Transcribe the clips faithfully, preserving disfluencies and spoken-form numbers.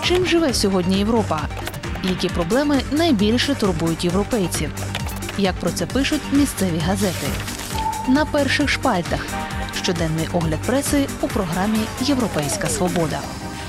Чим живе сьогодні Європа? Які проблеми найбільше турбують європейців? Як про це пишуть місцеві газети? На перших шпальтах. Щоденний огляд преси у програмі «Європейська свобода».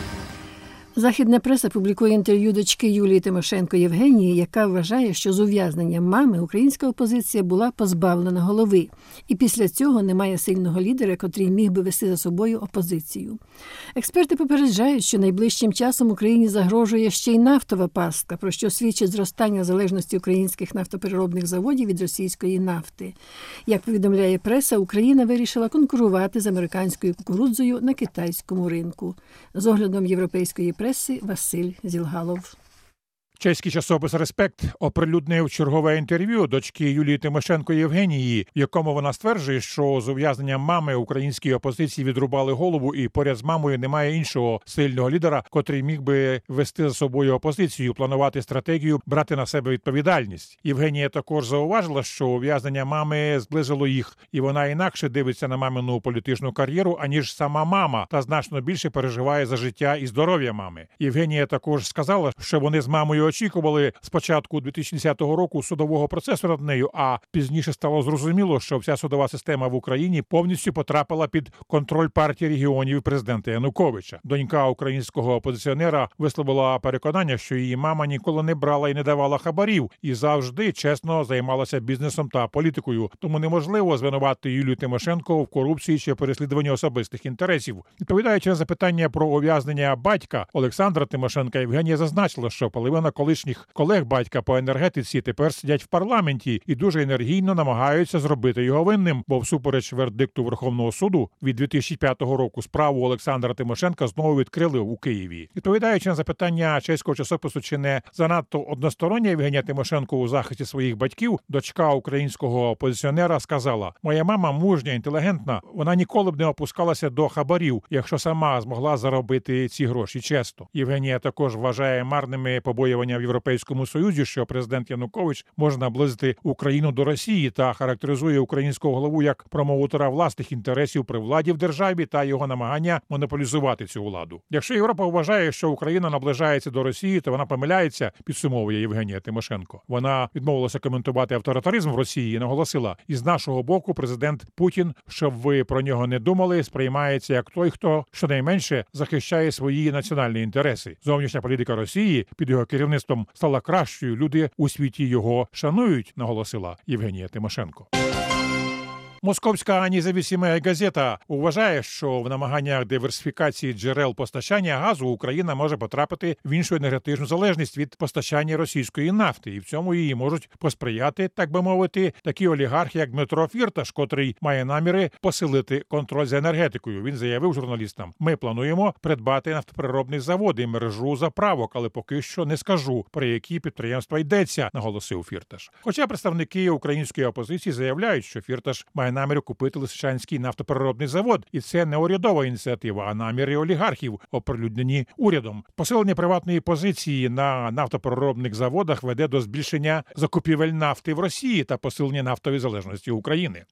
Західна преса публікує інтерв'ю дочки Юлії Тимошенко Євгенії, яка вважає, що з ув'язненням мами українська опозиція була позбавлена голови. І після цього немає сильного лідера, котрий міг би вести за собою опозицію. Експерти попереджають, що найближчим часом Україні загрожує ще й нафтова пастка, про що свідчить зростання залежності українських нафтопереробних заводів від російської нафти. Як повідомляє преса, Україна вирішила конкурувати з американською кукурудзою на китайському ринку. З оглядом європейської преси Василь Зілгалов. Чеський часопис «Респект» оприлюднив чергове інтерв'ю дочки Юлії Тимошенко Євгенії, в якому вона стверджує, що з ув'язненням мами українській опозиції відрубали голову і поряд з мамою немає іншого сильного лідера, котрий міг би вести за собою опозицію, планувати стратегію, брати на себе відповідальність. Євгенія також зауважила, що ув'язнення мами зблизило їх, і вона інакше дивиться на мамину політичну кар'єру, аніж сама мама, та значно більше переживає за життя і здоров'я мами. Євгенія також сказала, що вони з мамою очікували спочатку дві тисячі десятого року судового процесу над нею, а пізніше стало зрозуміло, що вся судова система в Україні повністю потрапила під контроль партії регіонів і президента Януковича. Донька українського опозиціонера висловила переконання, що її мама ніколи не брала і не давала хабарів і завжди чесно займалася бізнесом та політикою. Тому неможливо звинуватити Юлію Тимошенко в корупції чи переслідуванні особистих інтересів. Відповідаючи на запитання про ув'язнення батька Олександра Тимошенка, Євгенія зазначила, що половина колишніх колег батька по енергетиці тепер сидять в парламенті і дуже енергійно намагаються зробити його винним, бо всупереч вердикту Верховного суду від дві тисячі п'ятого року справу Олександра Тимошенка знову відкрили у Києві. Відповідаючи на запитання чеського часопису, чи не занадто одностороння Євгенія Тимошенко у захисті своїх батьків, дочка українського опозиціонера сказала: «Моя мама мужня, інтелігентна, вона ніколи б не опускалася до хабарів, якщо сама змогла заробити ці гроші чесно». Євгенія також вважає марними побоювання в Європейському Союзі, що президент Янукович може наблизити Україну до Росії, та характеризує українського голову як промоутера власних інтересів при владі в державі та його намагання монополізувати цю владу. Якщо Європа вважає, що Україна наближається до Росії, то вона помиляється, підсумовує Євгенія Тимошенко. Вона відмовилася коментувати авторитаризм в Росії і наголосила: «Із нашого боку президент Путін, щоб ви про нього не думали, сприймається як той, хто щонайменше захищає свої національні інтереси. Зовнішня політика Росії під його керівництвом стала кращою, люди у світі його шанують», наголосила Євгенія Тимошенко. Московська независима газета вважає, що в намаганнях диверсифікації джерел постачання газу Україна може потрапити в іншу енергетичну залежність від постачання російської нафти, і в цьому її можуть посприяти, так би мовити, такі олігархи, як Дмитро Фірташ, котрий має наміри посилити контроль за енергетикою. Він заявив журналістам: «Ми плануємо придбати нафтопереробний завод і мережу заправок, але поки що не скажу, про які підприємства йдеться», наголосив Фірташ. Хоча представники української опозиції заявляють, що Фірташ має намір купити Лисичанський нафтопереробний завод, і це не урядова ініціатива, а наміри олігархів, оприлюднені урядом. Посилення приватної позиції на нафтопереробних заводах веде до збільшення закупівель нафти в Росії та посилення нафтової залежності України.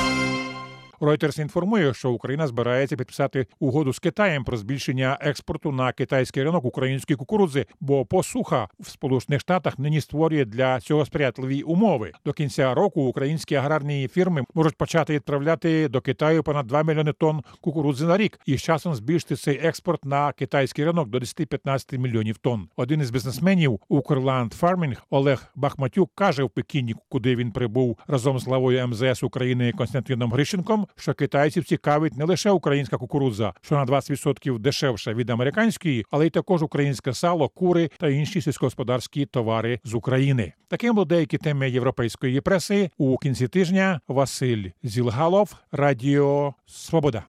Reuters інформує, що Україна збирається підписати угоду з Китаєм про збільшення експорту на китайський ринок української кукурудзи, бо посуха в Сполучених Штатах нині створює для цього сприятливі умови. До кінця року українські аграрні фірми можуть почати відправляти до Китаю понад два мільйони тонн кукурудзи на рік і з часом збільшити цей експорт на китайський ринок до десять-п'ятнадцять мільйонів тонн. Один із бізнесменів Укрланд Фармінг Олег Бахматюк каже в Пекіні, куди він прибув разом з главою ем зе ес України Костянтином Грищенком, що китайців цікавить не лише українська кукурудза, що на двадцять відсотків дешевша від американської, але й також українське сало, кури та інші сільськогосподарські товари з України. Таким були деякі теми європейської преси у кінці тижня. Василь Зілгалов, Радіо Свобода.